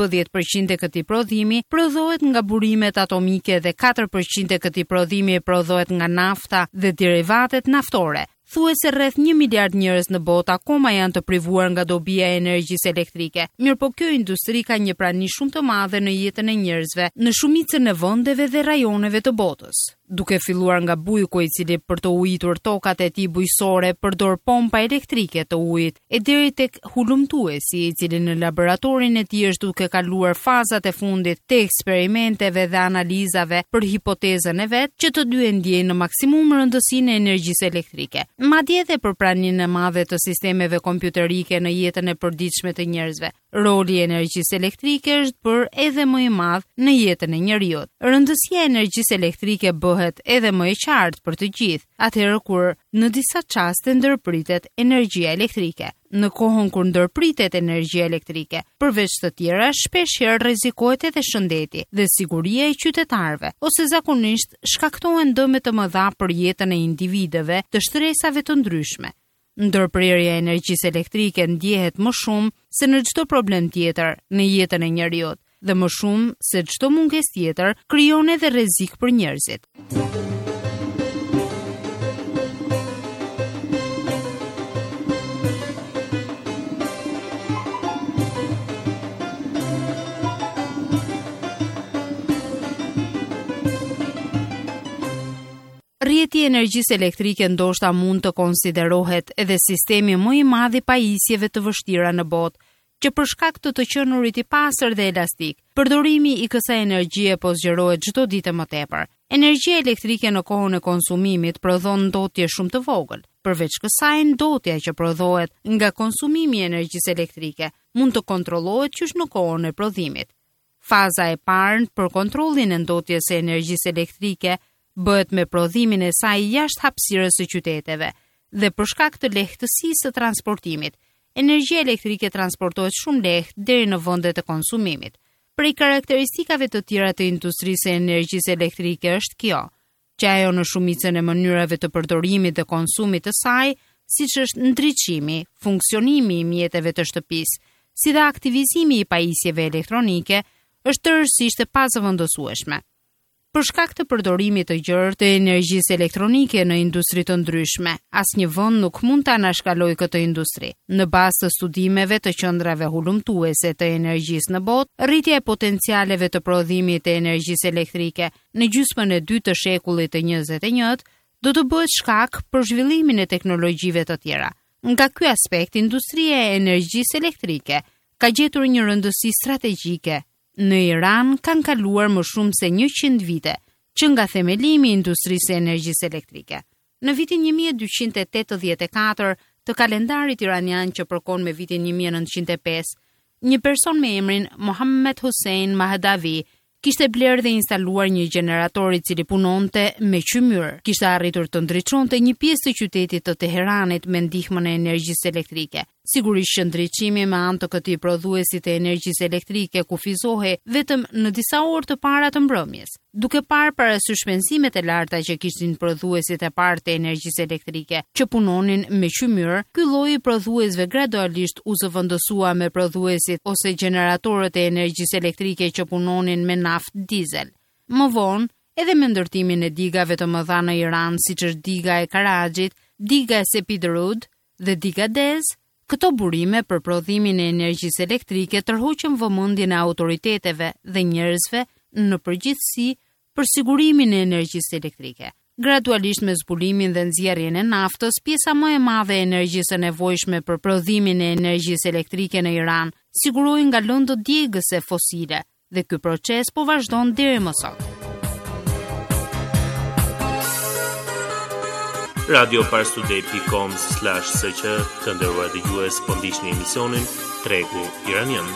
12% e këtij prodhimi prodhohet nga burimet atomike dhe 4% e këtij prodhimi prodhohet nga nafta dhe derivatet naftore. Thuhet se rreth 1 miliard njerëz në botë akoma janë të privuar nga dobia e energjisë elektrike. Mirëpo kjo industri ka një prani shumë të madhe në jetën e njerëzve në shumicën e vendeve dhe rajoneve të botës. Duke filluar nga bujku i cili për të ujitur tokat e tij bujqësore përdor pompa elektrike të ujit, e deri tek hulumtuesi i cili në laboratorin e tij është duke kaluar fazat e fundit të eksperimenteve dhe analizave për hipotezën e vet që të dy e ndjejnë në maksimum rëndësinë e energjisë elektrike. Madje edhe për praninë e madhe të sistemeve kompjuterike në jetën e përditshme të njerëzve. Roli i energjisë elektrike është bërë edhe më i madh në jetën e njerëzit. Rëndësia e energjisë elektrike bëhet edhe më e qartë për të gjithë, atëherë kur në disa çaste ndërpritet energjia elektrike. Në kohën kur ndërpritet energjia elektrike, përveç të tjera, shpeshherë rrezikohet edhe shëndeti dhe siguria e qytetarëve, ose zakonisht shkaktohen dëme të mëdha për jetën e individëve të shtresave të ndryshme. Ndërprerja e energjisë elektrike ndjehet më shumë se në çdo problem tjetër në jetën e njerëzit dhe më shumë se çdo mungesë tjetër krijon edhe rrezik për njerëzit. Rrjeti i energjisë elektrike ndoshta mund të konsiderohet edhe sistemi më i madh i pajisjeve të vështira në botë, që për shkak të qenurit i pastër dhe elastik, përdorimi i kësaj energjie po zgjerohet çdo ditë më tepër. Energjia elektrike në kohën e konsumimit prodhon ndotje shumë të vogël. Përveç kësaj, ndotja që prodhohet nga konsumimi i energjisë elektrike mund të kontrollohet qysh në kohën e prodhimit. Faza e parë për kontrollin e ndotjes së energjisë elektrike bëhet me prodhimin e saj jashtë hapësirës së qyteteve dhe për shkak të lehtësisë së transportimit, energjia elektrike transportohet shumë lehtë deri në vendet e konsumimit. Prej karakteristikave të tjera të industrisë së energjisë elektrike është kjo, që ajo në shumicën e mënyrave të përdorimit dhe konsumit të saj, siç është ndriçimi, funksionimi i mjeteve të shtëpisë, si dhe aktivizimi i pajisjeve elektronike, është tërësisht e pazëvendësueshme. Për shkak të përdorimit të gjerë të energjisë elektronike në industri të ndryshme, asnjë vend nuk mund ta anashkalojë këtë industri. Në bazë të studimeve të qendrave hulumtuese të energjisë në botë, rritja e potencialeve të prodhimit të energjisë elektrike në gjysmën e dytë të shekullit të 21 do të bëhet shkak për zhvillimin e teknologjive të tjera. Nga ky aspekt, industria e energjisë elektrike ka gjetur një rëndësi strategjike. Në Iran kanë kaluar më shumë se 100 vite që nga themelimi i industrisë së energjisë elektrike. Në vitin 1284 të kalendarit iranian që përkon me vitin 1905, një person me emrin Mohammed Hussein Mahdavi kishte blerë dhe instaluar një gjenerator i cili punonte me qymyr. Kishte arritur të ndriçonte një pjesë të qytetit të Teheranit me ndihmën e energjisë elektrike. Sigurisht që ndriçimi me anë të këtij prodhuesi të energjisë elektrike kufizohej vetëm në disa orë të para të mbrëmjes. Duke parë parasysh shpenzimet e larta që kishin prodhuesit e parë të energjisë elektrike që punonin me qymyr, ky lloj i prodhuesve gradualisht u zëvendësua me prodhuesit ose gjeneratorët e energjisë elektrike që punonin me naftë dizel. Më vonë, Edhe me ndërtimin e digave të mëdha në Iran, siç është diga e Karajit, diga e Sepidrud dhe diga Dez, këto burime për prodhimin e energjisë elektrike tërhoqën vëmendjen e autoriteteve dhe njerëzve në përgjithësi për sigurimin e energjisë elektrike. Gradualisht me zbulimin dhe nxjerrjen e naftës, pjesa më e madhe e energjisë e nevojshme për prodhimin e energjisë elektrike në Iran sigurohej nga lëndët djegëse fosile dhe ky proces po vazhdon deri më sot. radioparstuday.com/sq të nderuar dëgjues, po ndiqni emisionin Tregu Iranian.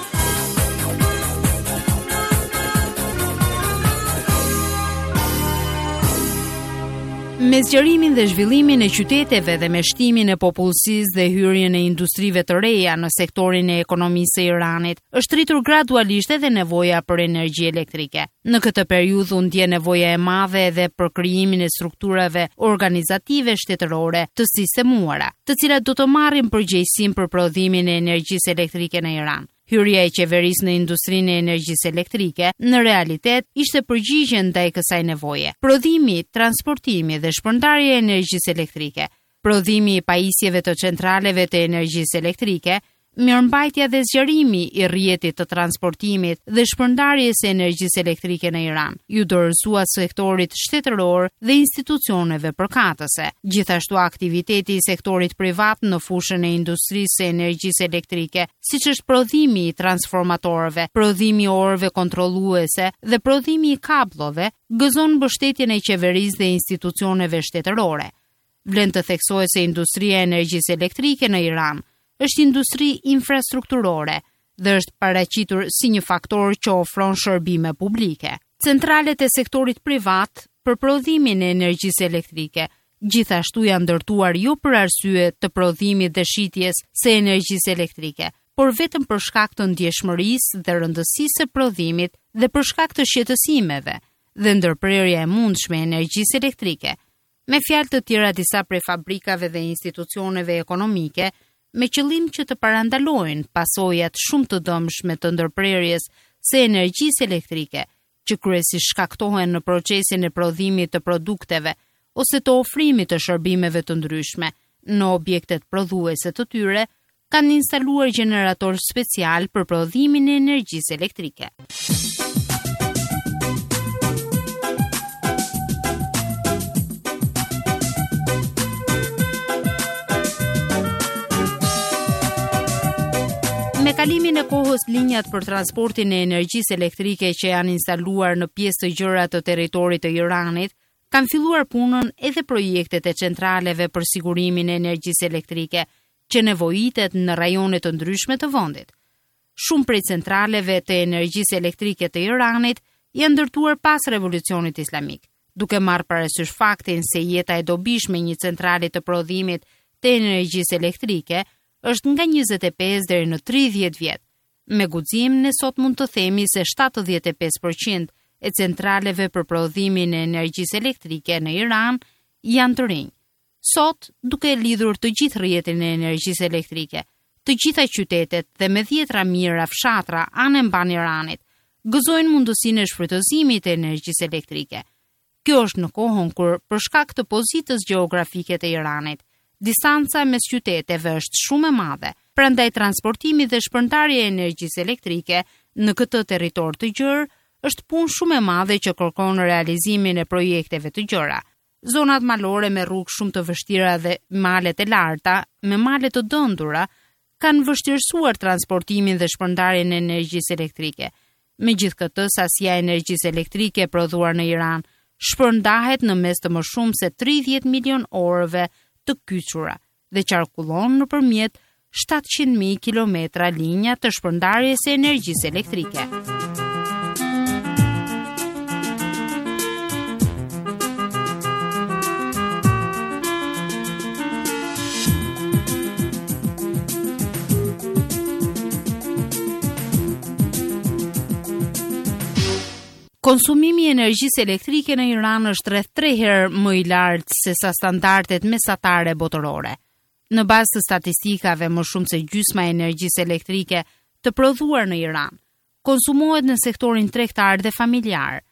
Me zgjerimin dhe zhvillimin e qyteteve dhe me shtimin e popullsisë dhe hyrjen e industrive të reja në sektorin e ekonomisë së Iranit, është rritur gradualisht edhe nevoja për energji elektrike. Në këtë periudhë u ndje nevoja e madhe edhe për krijimin e strukturave organizative shtetërore të sistemuara, të cilat do të marrin përgjegjësinë për prodhimin e energjisë elektrike në Iran. Hyrja e qeverisë në industrinë e energjisë elektrike në realitet ishte përgjigje ndaj kësaj nevoje. Prodhimi, transportimi dhe shpërndarja e energjisë elektrike, prodhimi i pajisjeve të centraleve të energjisë elektrike, mirëmbajtja dhe zgjerimi i rrjetit të transportimit dhe shpërndarjes së energjisë elektrike në Iran, ju dorëzua sektorit shtetëror dhe institucioneve përkatëse. Gjithashtu aktiviteti i sektorit privat në fushën e industrisë së energjisë elektrike, siç është prodhimi i transformatorëve, prodhimi i orëve kontrolluese dhe prodhimi i kabllove, gëzon mbështetjen e qeverisë dhe institucioneve shtetërore. Vlen të theksohet se industria e energjisë elektrike në Iran është industri infrastrukturore dhe është paraqitur si një faktor që ofron shërbime publike. Centralet e sektorit privat për prodhimin e energjisë elektrike gjithashtu janë ndërtuar jo për arsye të prodhimit dhe shitjes së energjisë elektrike, por vetëm për shkak të ndjeshmërisë dhe rëndësisë së prodhimit dhe për shkak të shqetësimeve dhe ndërprerja e mundshme e energjisë elektrike. Me fjalë të tjera, disa prej fabrikave dhe institucioneve ekonomike me qëllim që të parandalojnë pasojat shumë të dëmshme të ndërprerjes së energjisë elektrike, që kryesisht shkaktohen në procesin e prodhimit të produkteve ose të ofrimit të shërbimeve të ndryshme në objektet prodhuese të tyre, kanë instaluar gjenerator special për prodhimin e energjisë elektrike. Me kalimin e kohës, linjat për transportin e energjisë elektrike që janë instaluar në pjesë të gjëra të territorit të Iranit, kanë filluar punën edhe projektet e centraleve për sigurimin e energjisë elektrike, që nevojitet në rajone të ndryshme të vendit. Shumë prej centraleve të energjisë elektrike të Iranit janë ndërtuar pas revolucionit islamik, duke marrë parasysh faktin se jeta e dobishme e një centrale të prodhimit të energjisë elektrike është nga 25 deri në 30 vjet. Me guxim, ne sot mund të themi se 75% e centraleve për prodhimin e energjisë elektrike në Iran janë të rinj. Sot, duke lidhur të gjithë rrjetin e energjisë elektrike, të gjitha qytetet dhe me 10 mijëra fshatra anë mban Iranit gëzojnë mundësinë e shfrytëzimit të energjisë elektrike. Kjo është në kohën kur, për shkak të pozitës gjeografike të Iranit, distanca mes qyteteve është shumë e madhe, prandaj transportimi dhe shpërndarja e energjisë elektrike në këtë territor të gjerë është punë shumë e madhe që kërkon realizimin e projekteve të gjëra. Zonat malore me rrugë shumë të vështira dhe malet e larta, me male të dëndura, kanë vështirësuar transportimin dhe shpërndarjen e energjisë elektrike. Megjithatë, sasia e energjisë elektrike prodhuar në Iran shpërndahet në mes të më shumë se 30 milion orëve të kyçura dhe qarkullon nëpërmjet 700.000 kilometra linja të shpërndarjes së energjisë elektrike. Konsumimi i energjisë elektrike në Iran është rreth 3 herë më i lartë se sa standardet mesatare botërore. Në bazë të statistikave, më shumë se gjysma e energjisë elektrike të prodhuar në Iran konsumohet në sektorin tregtar dhe familjar.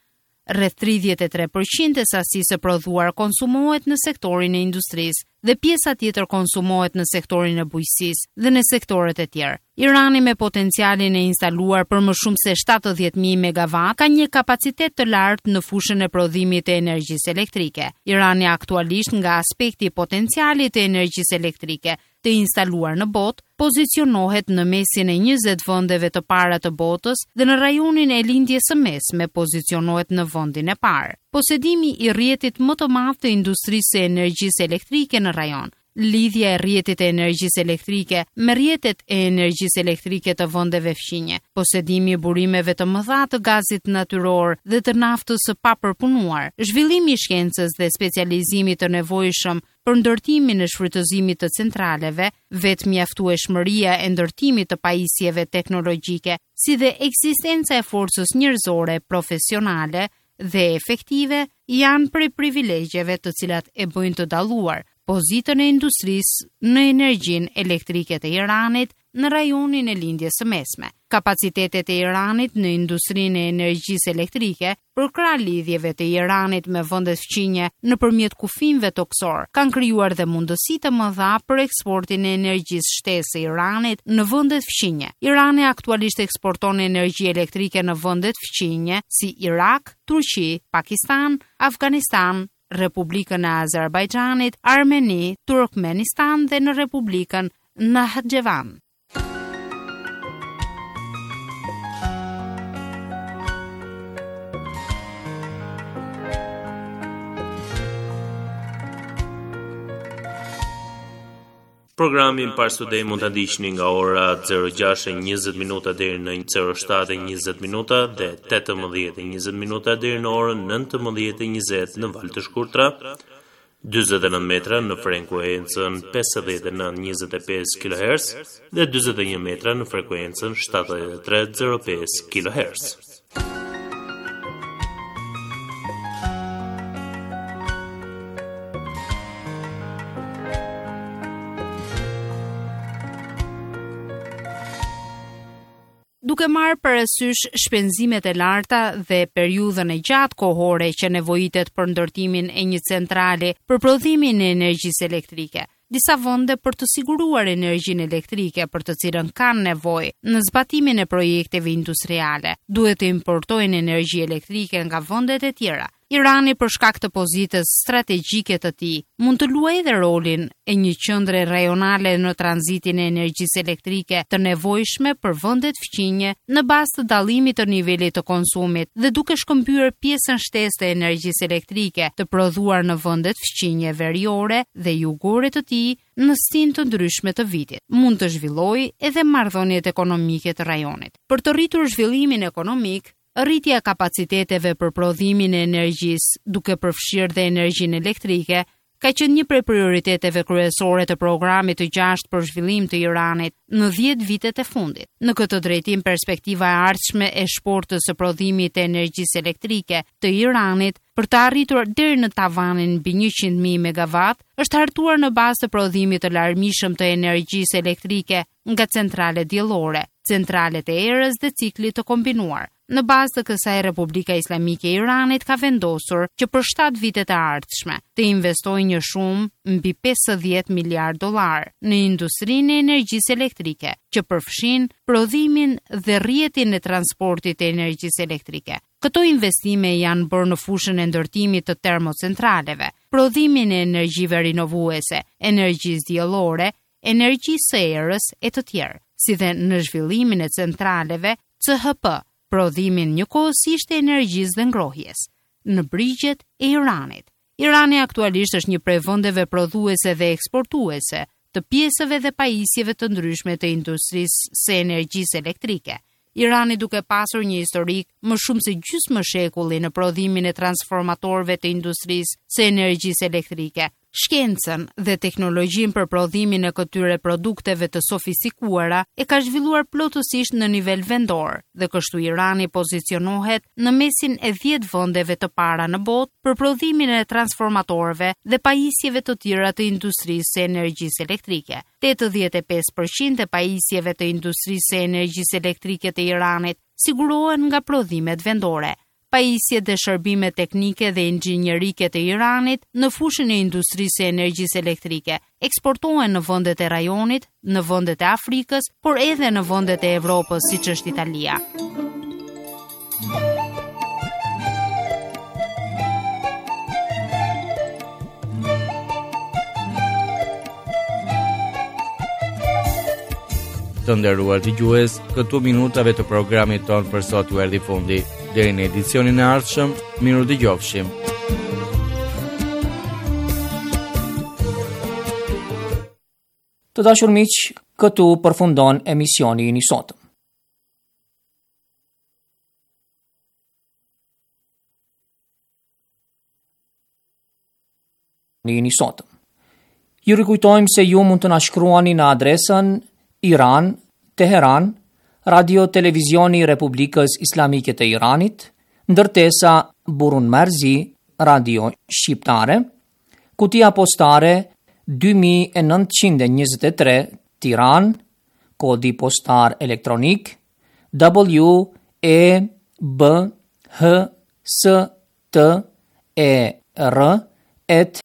Rreth 33% e sasisë së prodhuar konsumohet në sektorin e industrisë dhe pjesa tjetër konsumohet në sektorin e bujqësisë dhe në sektoret e tjerë. Irani me potencialin e instaluar për më shumë se 70.000 MW ka një kapacitet të lartë në fushën e prodhimit të energjisë elektrike. Irani aktualisht nga aspekti potencialit të energjisë elektrike të instaluar në botë, pozicionohet në mesin e 20 vendeve të para të botës dhe në rajonin e lindjes së mesme pozicionohet në vendin e parë. Posedimi i rrjetit më të madh të industrisë së energjisë elektrike në rajon. Lidhja e rrjetit e energjisë elektrike me rrjetet e energjisë elektrike të vendeve fqinje, posedimi i burimeve të mëdha të gazit natyror dhe të naftës së papërpunuar, zhvillimi i shkencës dhe specializimit të nevojshëm për ndërtimin e shfrytëzimit të centraleve, vetëmjaftueshmëria e ndërtimit të pajisjeve teknologjike, si dhe ekzistenca e forcës njerëzore profesionale dhe efektive janë prej privilegjeve të cilat e bëjnë të dalluar pozitën e industrisë në energjinë elektrike të Iranit në rajonin e lindjes së mesme. Kapacitetet e Iranit në industrinë e energjisë elektrike, përkrah lidhjeve të Iranit me vendet fqinje nëpërmjet kufijve toksor, kanë krijuar dhe mundësi të mëdha për eksportin e energjisë shtesë së Iranit në vendet fqinje. Irani aktualisht eksporton energji elektrike në vendet fqinje si Irak, Turqi, Pakistan, Afganistan, Republikën e Azerbajxhanit, Armeni, Turkmenistan dhe në Republikën Nakhçevan. Programin Parstudej mund ta ndiqni nga ora 06:20 deri në 07:20 dhe 18:20 deri në orën 19:20 në valë të shkurtra, 49 metra në frekuencën 5925 kHz dhe 41 metra në frekuencën 7305 kHz. Duke marrë parasysh shpenzimet e larta dhe periudhën e gjatë kohore që nevojitet për ndërtimin e një centrale për prodhimin e energjisë elektrike, disa vende për të siguruar energjinë elektrike për të cilën kanë nevojë në zbatimin e projekteve industriale, duhet të importojnë energji elektrike nga vendet e tjera. Irani për shkak të pozitës strategjike të tij mund të luajë dhe rolin e një qendre rajonale në tranzitin e energjisë elektrike të nevojshme për vendet fqinje në bazë të dallimit të nivelit të konsumit dhe duke shkëmbyer pjesën shtesë të energjisë elektrike të prodhuar në vendet fqinje veriore dhe jugore të tij në stin të ndryshme të vitit. Mund të zhvillojë edhe marrëdhëniet ekonomike të rajonit. Për të rritur zhvillimin ekonomik, rritja e kapaciteteve për prodhimin e energjisë, duke përfshirë dhe energjinë elektrike, ka qenë një prej prioriteteve kryesore të programit të 6 për zhvillim të Iranit në 10 vitet e fundit. Në këtë drejtim, perspektiva e ardhshme e shportës së prodhimit të energjisë elektrike të Iranit për të arritur deri në tavanin mbi 100.000 MW është hartuar në bazë të prodhimit të larmishëm të energjisë elektrike nga centrale diellore, centralet e erës dhe ciklit të kombinuar. Në bazë të kësaj, Republika Islamike e Iranit ka vendosur që për 7 vitet e ardhshme të investojë një shumë mbi $50 miliardë në industrinë e energjisë elektrike, që përfshin prodhimin dhe rrjetin e transportit të energjisë elektrike. Këto investime janë bërë në fushën e ndërtimit të termocentraleve, prodhimin e energjive rinovuese, energjisë diellore, energjisë së erës e të tjerë, si dhe në zhvillimin e centraleve CHP, prodhimin njëkohësisht të energjisë dhe ngrohjes në brigjet e Iranit. Irani aktualisht është një prej vendeve prodhuese dhe eksportuese të pjesëve dhe pajisjeve të ndryshme të industrisë së energjisë elektrike. Irani duke pasur një historik më shumë se gjysmë shekulli në prodhimin e transformatorëve të industrisë së energjisë elektrike, shkencën dhe teknologjinë për prodhimin e këtyre produkteve të sofistikuara e ka zhvilluar plotësisht në nivel vendor dhe kështu Irani pozicionohet në mesin e 10 vendeve të para në botë për prodhimin e transformatorëve dhe pajisjeve të tjera të industrisë së energjisë elektrike. 85% e pajisjeve të industrisë së energjisë elektrike të Iranit sigurohen nga prodhimet vendore. pajisjet dhe shërbimet teknike dhe inxhinierike të Iranit në fushën e industrisë së energjisë elektrike. Eksportohen në vendet e rajonit, në vendet e Afrikës, por edhe në vendet e Evropës, siç është Italia. Të nderuar dëgjues, këtu minutave të programit ton për sot u erdhi fundi. Deri në edicionin e ardhshëm, miru dëgjofshim. Të dashur miq, këtu përfundon emisioni i sotëm. Ju rikujtojmë se ju mund të na shkruani në adresën Iran, Teheran, Radio Televizioni Republikës Islamike të Iranit, ndërtesa Burun Marzi, Radio Shqiptare, kutia postare 2923 Tiran, kodi postar elektronik WEBHSTER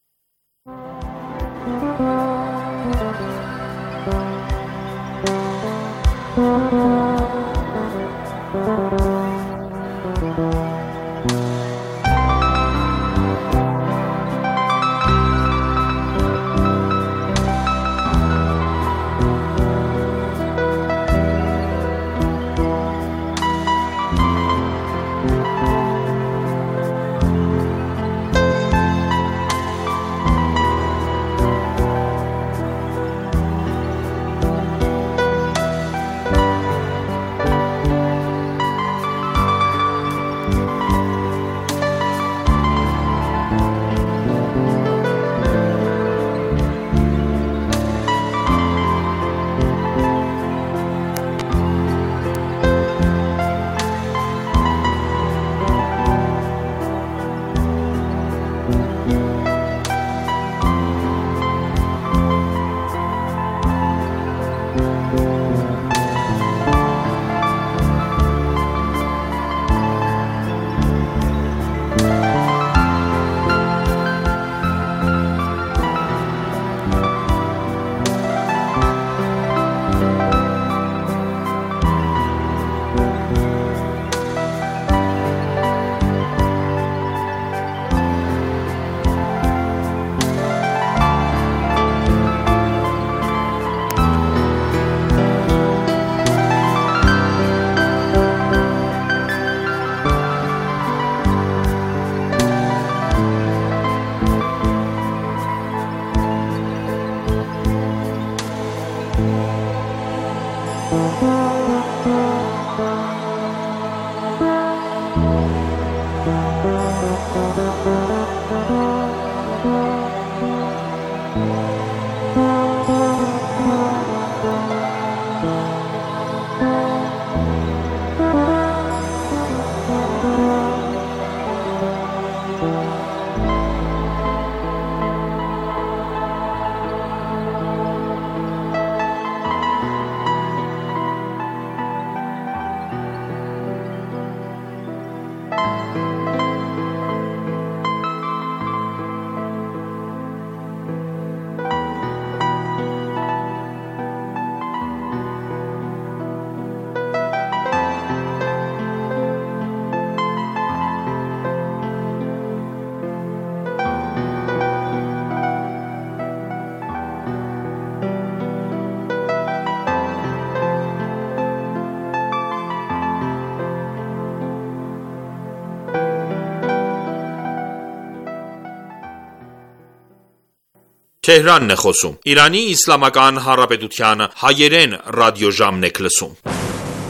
Թեհրանն է խոսում։ Իրանի Իսլամական Հանրապետության հայերեն ռադիոժամն եք լսում։